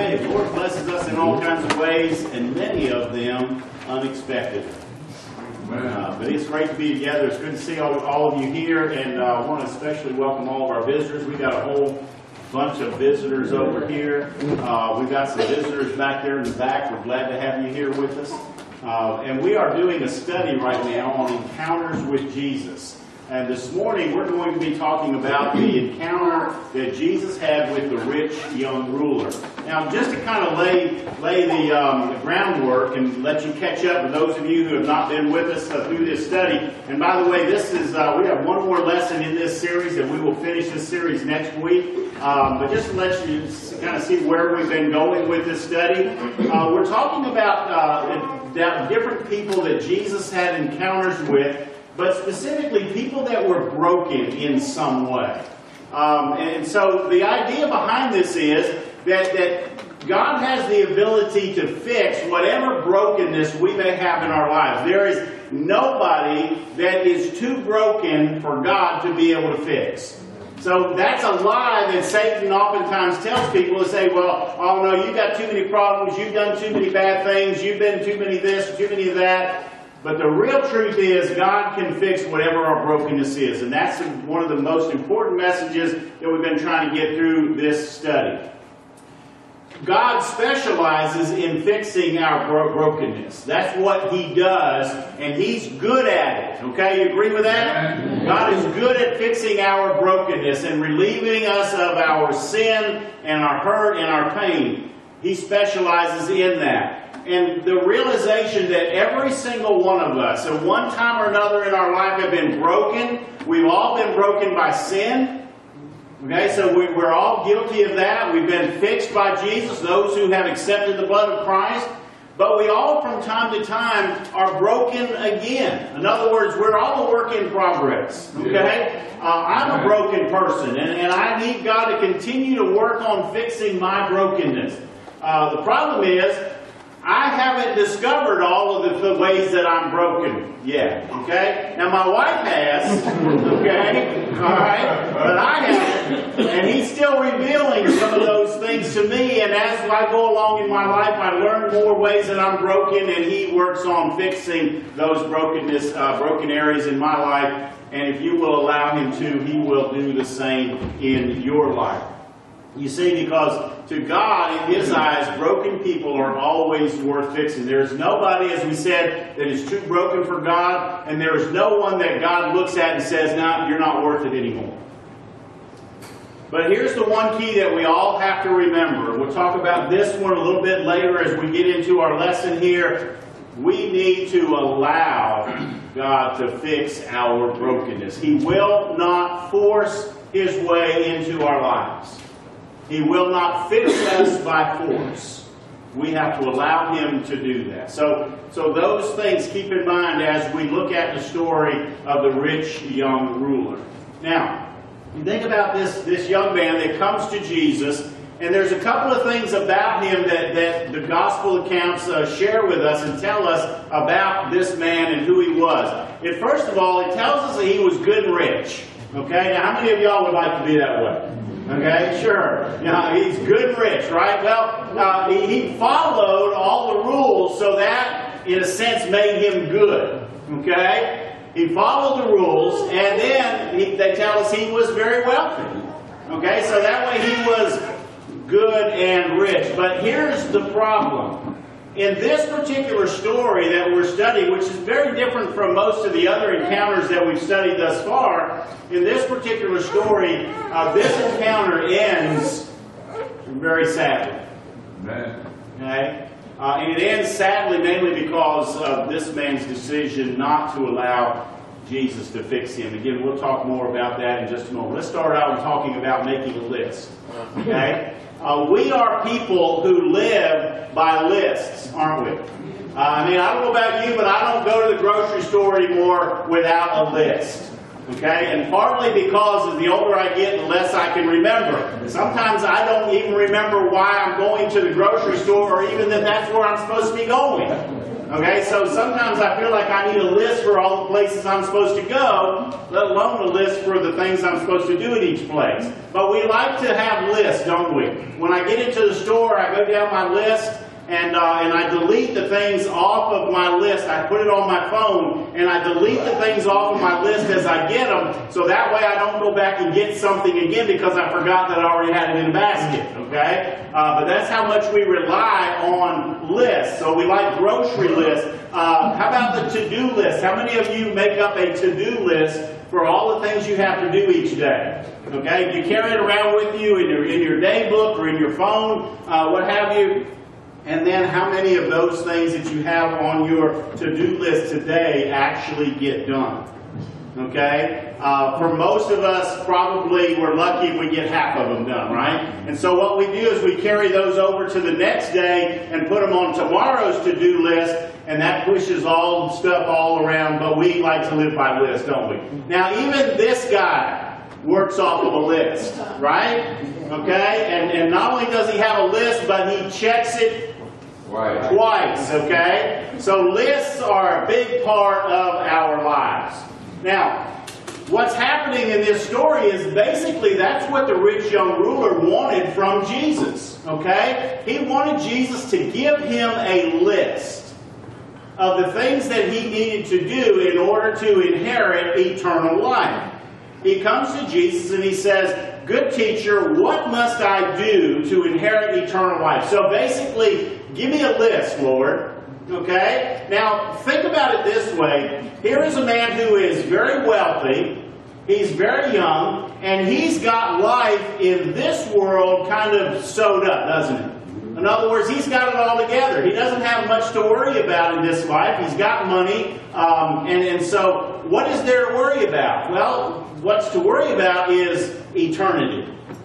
day. The Lord blesses us in all kinds of ways, and many of them unexpectedly. But it's great to be together. It's good to see all of you here, and I want to especially welcome all of our visitors. We've got a whole bunch of visitors over here. We've got some visitors back there in the back. We're glad to have you here with us. And we are doing a study right now on encounters with Jesus. And this morning we're going to be talking about the encounter that Jesus had with the rich young ruler. Now, just to kind of lay the groundwork and let you catch up with those of you who have not been with us through this study. And by the way, this is we have one more lesson in this series, and we will finish this series next week. But just to let you kind of see where we've been going with this study, we're talking about different people that Jesus had encounters with, but specifically people that were broken in some way. And so the idea behind this is that God has the ability to fix whatever brokenness we may have in our lives. There is nobody that is too broken for God to be able to fix. So that's a lie that Satan oftentimes tells people to say, well, oh no, you've got too many problems, you've done too many bad things, you've been too many this, too many of that. But the real truth is God can fix whatever our brokenness is. And that's one of the most important messages that we've been trying to get through this study. God specializes in fixing our brokenness. That's what He does, and He's good at it. Okay, you agree with that? God is good at fixing our brokenness and relieving us of our sin and our hurt and our pain. He specializes in that. And the realization that every single one of us, at one time or another in our life, have been broken. We've all been broken by sin. Okay, so we're all guilty of that. We've been fixed by Jesus, those who have accepted the blood of Christ. But we all, from time to time, are broken again. In other words, we're all a work in progress. Okay? I'm a broken person, and I need God to continue to work on fixing my brokenness. The problem is, I haven't discovered all of the ways that I'm broken yet, okay? Now, my wife has, okay? All right? But I haven't. And He's still revealing some of those things to me. And as I go along in my life, I learn more ways that I'm broken. And He works on fixing those broken areas in my life. And if you will allow Him to, He will do the same in your life. You see, because to God, in His eyes, broken people are always worth fixing. There's nobody, as we said, that is too broken for God, and there is no one that God looks at and says, no, you're not worth it anymore. But here's the one key that we all have to remember. We'll talk about this one a little bit later as we get into our lesson here. We need to allow God to fix our brokenness. He will not force His way into our lives. He will not fix us by force. We have to allow Him to do that. So those things keep in mind as we look at the story of the rich young ruler. Now, you think about this young man that comes to Jesus, and there's a couple of things about him that the gospel accounts share with us and tell us about this man and who he was. First of all, it tells us that he was good and rich. Okay, now how many of y'all would like to be that way? Okay, sure. Now, he's good and rich, right? Well, he followed all the rules, so that, in a sense, made him good. Okay? He followed the rules, and then they tell us he was very wealthy. Okay, so that way he was good and rich. But here's the problem. In this particular story that we're studying, which is very different from most of the other encounters that we've studied thus far, in this particular story, this encounter ends very sadly. Amen. Okay? And it ends sadly mainly because of this man's decision not to allow Jesus to fix him. Again, we'll talk more about that in just a moment. Let's start out with talking about making a list. Okay? We are people who live by lists, aren't we? I don't know about you, but I don't go to the grocery store anymore without a list. Okay? And partly because the older I get, the less I can remember. Sometimes I don't even remember why I'm going to the grocery store or even that that's where I'm supposed to be going. Okay, so sometimes I feel like I need a list for all the places I'm supposed to go, let alone a list for the things I'm supposed to do at each place. But we like to have lists, don't we? When I get into the store, I go down my list, and I delete the things off of my list. I put it on my phone, and I delete the things off of my list as I get them, so that way I don't go back and get something again because I forgot that I already had it in the basket, okay? But that's how much we rely on lists. So we like grocery lists. How about the to-do list? How many of you make up a to-do list for all the things you have to do each day? Okay? You carry it around with you in your day book or in your phone, what have you. And then how many of those things that you have on your to-do list today actually get done? Okay? For most of us, probably we're lucky if we get half of them done, right? And so what we do is we carry those over to the next day and put them on tomorrow's to-do list, and that pushes all the stuff all around, but we like to live by lists, don't we? Now, even this guy works off of a list, right? Okay? And not only does he have a list, but he checks it twice, okay? So lists are a big part of our lives. Now, what's happening in this story is basically that's what the rich young ruler wanted from Jesus, okay? He wanted Jesus to give him a list of the things that he needed to do in order to inherit eternal life. He comes to Jesus and he says, "Good teacher, what must I do to inherit eternal life?" So basically, give me a list, Lord. Okay? Now, think about it this way. Here is a man who is very wealthy, he's very young, and he's got life in this world kind of sewed up, doesn't it? In other words, he's got it all together. He doesn't have much to worry about in this life. He's got money. And so, what is there to worry about? Well, what's to worry about is eternity.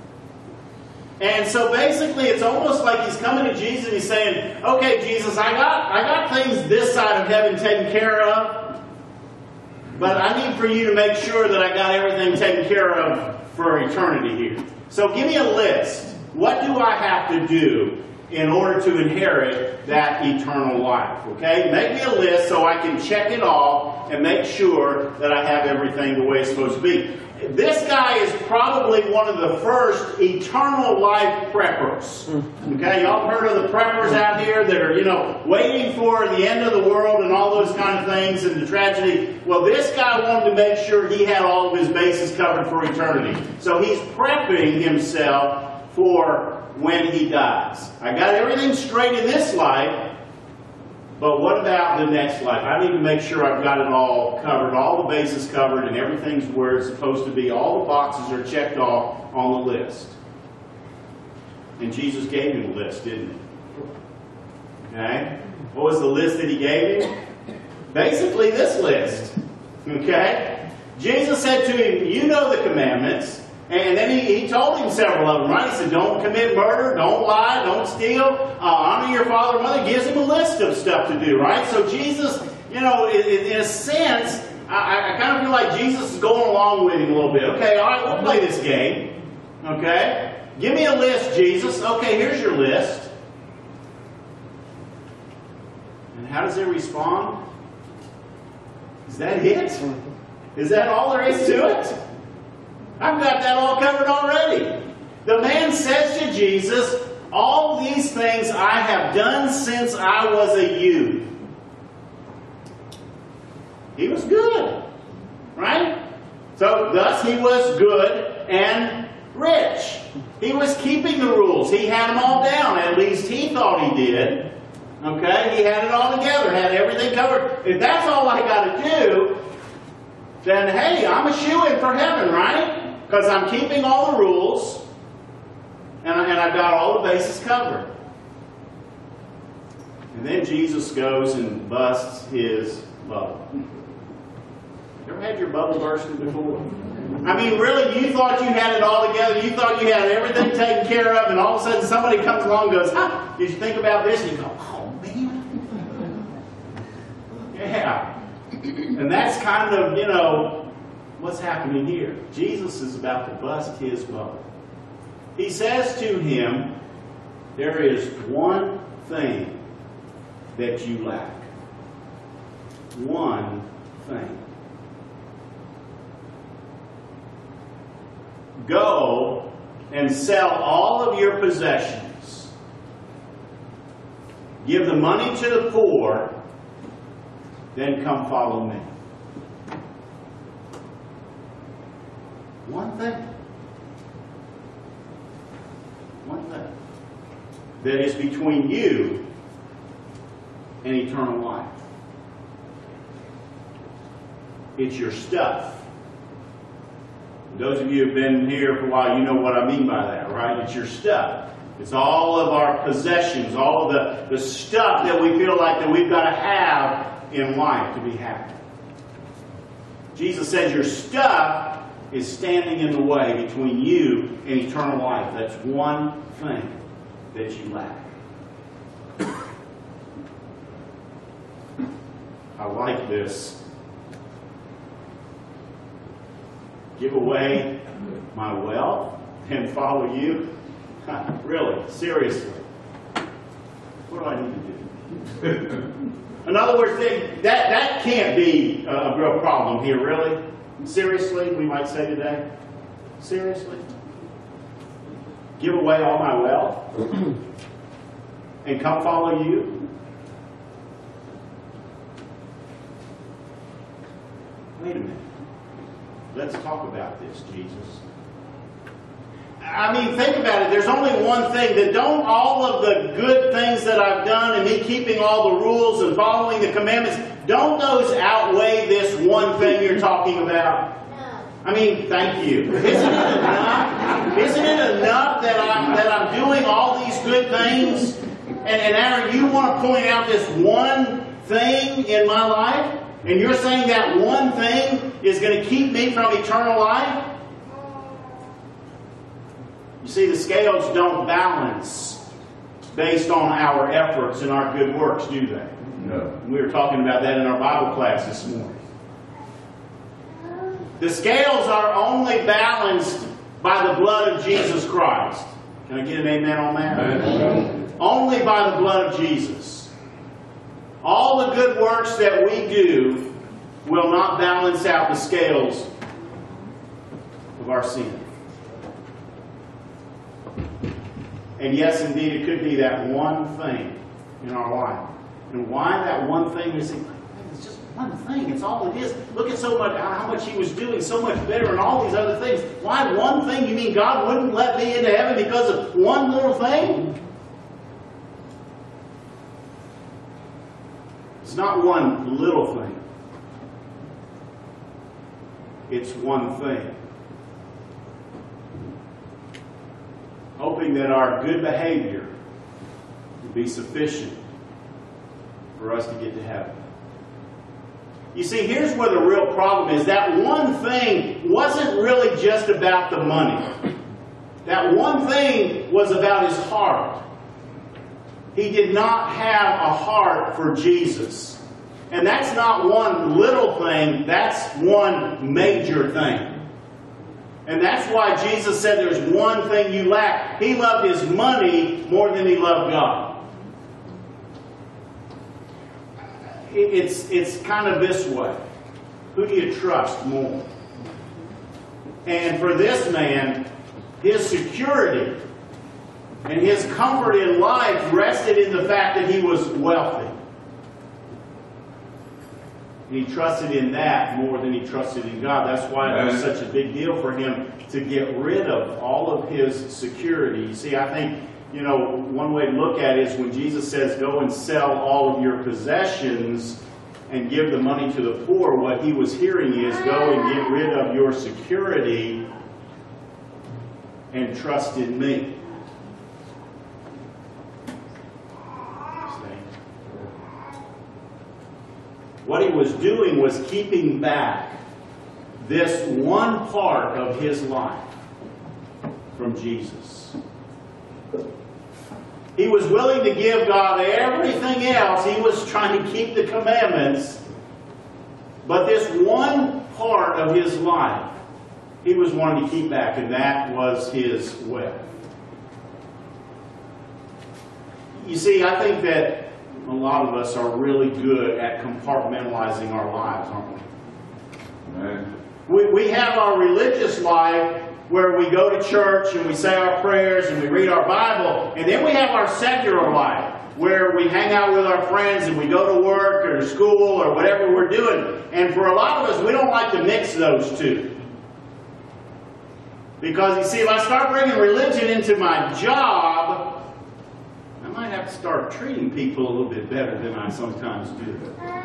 And so basically, it's almost like he's coming to Jesus and he's saying, "Okay, Jesus, I got things this side of heaven taken care of, but I need for you to make sure that I got everything taken care of for eternity here. So give me a list. What do I have to do in order to inherit that eternal life?" Okay? Make me a list so I can check it off and make sure that I have everything the way it's supposed to be. This guy is probably one of the first eternal life preppers. Okay, y'all heard of the preppers out here that are, waiting for the end of the world and all those kind of things and the tragedy? Well, this guy wanted to make sure he had all of his bases covered for eternity. So he's prepping himself for when he dies. I got everything straight in this life, but what about the next life? I need to make sure I've got it all covered, all the bases covered, and everything's where it's supposed to be. All the boxes are checked off on the list. And Jesus gave him a list, didn't he? Okay? What was the list that he gave him? Basically this list. Okay? Jesus said to him, "You know the commandments." And then he told him several of them, right? He said, "Don't commit murder, don't lie, don't steal, honor your father and mother." He gives him a list of stuff to do, right? So Jesus, in a sense, I kind of feel like Jesus is going along with him a little bit. Okay, all right, we'll play this game. Okay? Give me a list, Jesus. Okay, here's your list. And how does he respond? Is that it? Is that all there is to it? I've got that all covered already. The man says to Jesus, "All these things I have done since I was a youth." He was good, right? So thus he was good and rich. He was keeping the rules. He had them all down. At least he thought he did. Okay? He had it all together, had everything covered. If that's all I got to do, then hey, I'm a shoo-in for heaven, right? Because I'm keeping all the rules, and I've got all the bases covered. And then Jesus goes and busts his bubble. You ever had your bubble bursted before? I mean, really, you thought you had it all together, you thought you had everything taken care of, and all of a sudden somebody comes along and goes, "Did you think about this?" And you go, "Oh, man." Yeah. And that's kind of, what's happening here. Jesus is about to bust his bubble. He says to him, "There is one thing that you lack." one thing. Go and sell all of your possessions. Give the money to the poor, then come follow me. One thing. One thing. That is between you and eternal life. It's your stuff. Those of you who have been here for a while, you know what I mean by that, right? It's your stuff. It's all of our possessions, all of the stuff that we feel like that we've got to have in life to be happy. Jesus says your stuff is standing in the way between you and eternal life. That's one thing that you lack. I like this. Give away my wealth and follow you? Really? Seriously? What do I need to do? In other words, that can't be a real problem here, really? Seriously, we might say today? Seriously? Give away all my wealth and come follow you? Wait a minute. Let's talk about this, Jesus. I mean, think about it. There's only one thing. That don't all of the good things that I've done and me keeping all the rules and following the commandments, don't those outweigh this one thing you're talking about? No. I mean, thank you. Isn't it enough? Isn't it enough that I'm doing all these good things? And Aaron, you want to point out this one thing in my life? And you're saying that one thing is going to keep me from eternal life? You see, the scales don't balance based on our efforts and our good works, do they? No. We were talking about that in our Bible class this morning. The scales are only balanced by the blood of Jesus Christ. Can I get an amen on that? Amen. Only by the blood of Jesus. All the good works that we do will not balance out the scales of our sin. And yes, indeed, it could be that one thing in our life. And why that one thing? We say, it's just one thing. It's all it is. Look at how much he was doing, so much better, and all these other things. Why one thing? You mean God wouldn't let me into heaven because of one little thing? It's not one little thing. It's one thing. Hoping that our good behavior will be sufficient for us to get to heaven. You see, here's where the real problem is. That one thing wasn't really just about the money. That one thing was about his heart. He did not have a heart for Jesus. And that's not one little thing, that's one major thing. And that's why Jesus said there's one thing you lack. He loved his money more than he loved God. It's kind of this way. Who do you trust more? And for this man, his security and his comfort in life rested in the fact that he was wealthy. And he trusted in that more than he trusted in God. That's why it was such a big deal for him to get rid of all of his security. You see, I think, one way to look at it is when Jesus says, go and sell all of your possessions and give the money to the poor, what he was hearing is, go and get rid of your security and trust in me. What he was doing was keeping back this one part of his life from Jesus. He was willing to give God everything else. He was trying to keep the commandments. But this one part of his life, he was wanting to keep back, and that was his wealth. You see, I think that a lot of us are really good at compartmentalizing our lives, aren't we? Amen. We have our religious life where we go to church and we say our prayers and we read our Bible, and then we have our secular life where we hang out with our friends and we go to work or school or whatever we're doing. And for a lot of us, we don't like to mix those two. Because you see, if I start bringing religion into my job, I might have to start treating people a little bit better than I sometimes do.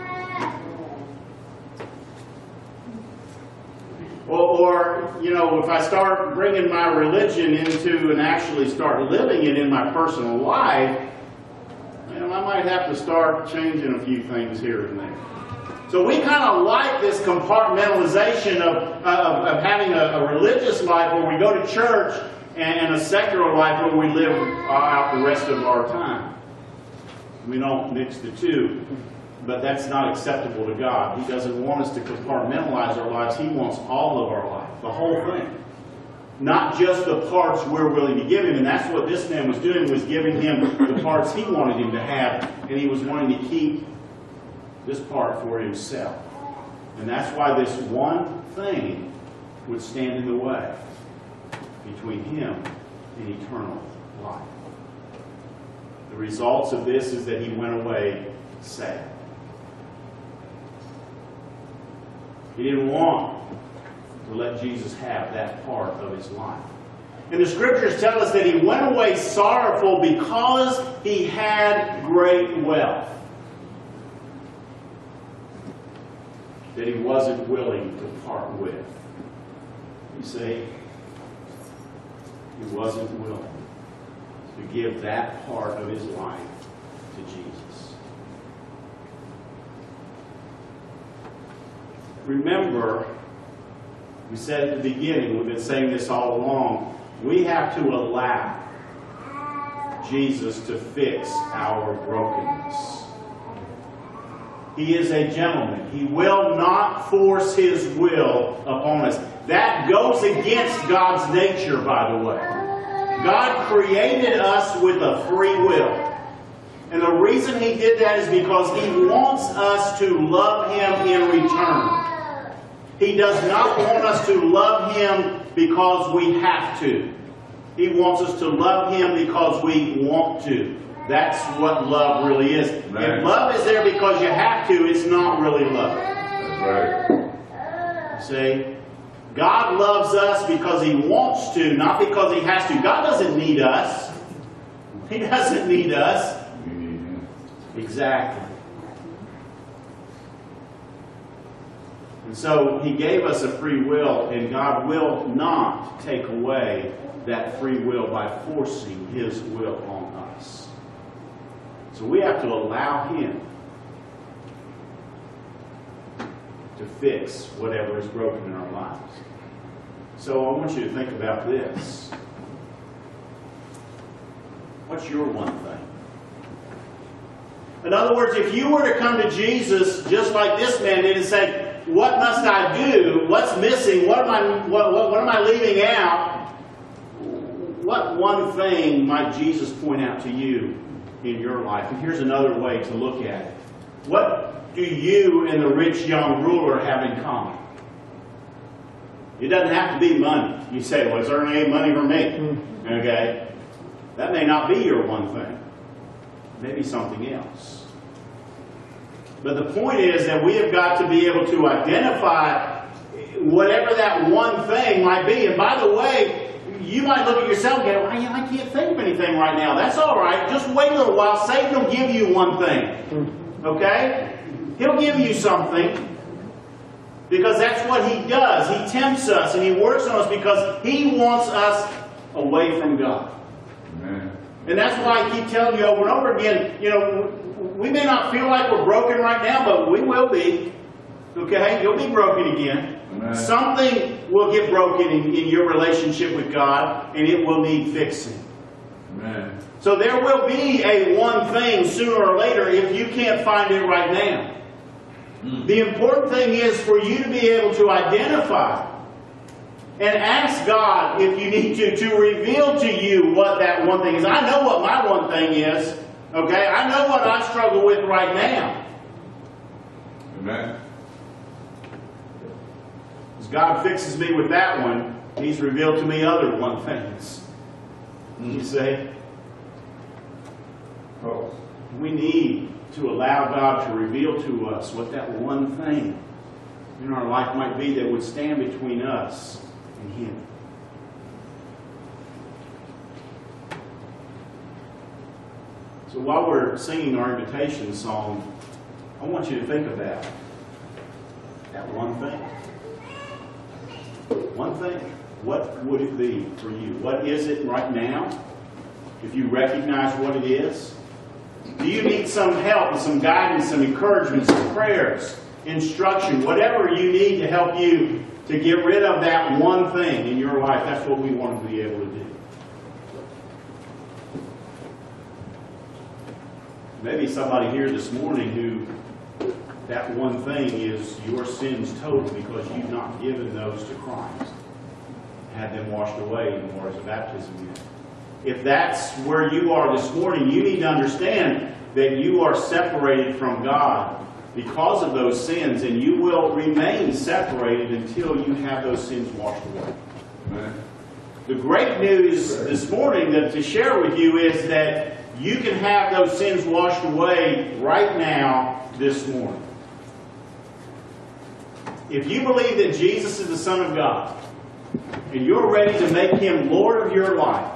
Or, you know, if I start bringing my religion into and actually start living it in my personal life, you know, I might have to start changing a few things here and there. So we kind of like this compartmentalization of having a religious life where we go to church and a secular life where we live out the rest of our time. We don't mix the two. But that's not acceptable to God. He doesn't want us to compartmentalize our lives. He wants all of our life, the whole thing. Not just the parts we're willing to give Him. And that's what this man was doing, was giving Him the parts He wanted Him to have. And He was wanting to keep this part for Himself. And that's why this one thing would stand in the way between Him and eternal life. The results of this is that He went away sad. He didn't want to let Jesus have that part of His life. And the Scriptures tell us that He went away sorrowful because He had great wealth. That He wasn't willing to part with. You see, He wasn't willing to give that part of His life to Jesus. Remember, we said at the beginning, we've been saying this all along, we have to allow Jesus to fix our brokenness. He is a gentleman. He will not force His will upon us. That goes against God's nature, by the way. God created us with a free will. And the reason He did that is because He wants us to love Him in return. He does not want us to love Him because we have to. He wants us to love Him because we want to. That's what love really is. If love is there because you have to, it's not really love. That's right. See? God loves us because He wants to, not because He has to. God doesn't need us. He doesn't need us. We need Him. Exactly. And so He gave us a free will, and God will not take away that free will by forcing His will on us. So we have to allow Him to fix whatever is broken in our lives. So I want you to think about this. What's your one thing? In other words, if you were to come to Jesus just like this man did and say, what must I do? What's missing? What am I leaving out? What one thing might Jesus point out to you in your life? And here's another way to look at it. What do you and the rich young ruler have in common? It doesn't have to be money. You say, well, is there any money for me? Okay. That may not be your one thing. Maybe something else. But the point is that we have got to be able to identify whatever that one thing might be. And by the way, you might look at yourself and go, well, I can't think of anything right now. That's all right. Just wait a little while. Satan will give you one thing. Okay? He'll give you something. Because that's what he does. He tempts us and he works on us because he wants us away from God. Amen. And that's why I keep telling you over and over again, you know, we may not feel like we're broken right now, but we will be. Okay? You'll be broken again. Amen. Something will get broken in your relationship with God, and it will need fixing. Amen. So there will be a one thing sooner or later if you can't find it right now. The important thing is for you to be able to identify and ask God, if you need to reveal to you what that one thing is. I know what my one thing is. Okay, I know what I struggle with right now. Amen. As God fixes me with that one, He's revealed to me other one things. You see? Oh. We need to allow God to reveal to us what that one thing in our life might be that would stand between us and Him. So while we're singing our invitation song, I want you to think about that one thing. One thing. What would it be for you? What is it right now? If you recognize what it is? Do you need some help, some guidance, some encouragement, some prayers, instruction, whatever you need to help you to get rid of that one thing in your life? That's what we want to be able to do. Maybe somebody here this morning who that one thing is your sins total because you've not given those to Christ, had them washed away in the waters of baptism yet. If that's where you are this morning, you need to understand that you are separated from God because of those sins, and you will remain separated until you have those sins washed away. Amen. The great news this morning to share with you is that you can have those sins washed away right now, this morning. If you believe that Jesus is the Son of God, and you're ready to make Him Lord of your life,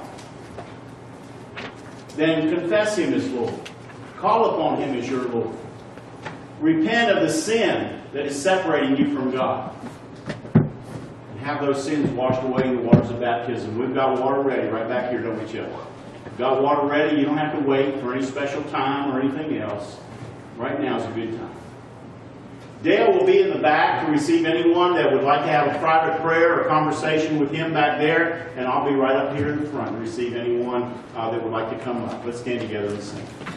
then confess Him as Lord. Call upon Him as your Lord. Repent of the sin that is separating you from God. And have those sins washed away in the waters of baptism. We've got water ready right back here, don't we, Chip? We've got water ready. You don't have to wait for any special time or anything else. Right now is a good time. Dale will be in the back to receive anyone that would like to have a private prayer or conversation with him back there. And I'll be right up here in the front to receive anyone that would like to come up. Let's stand together and sing.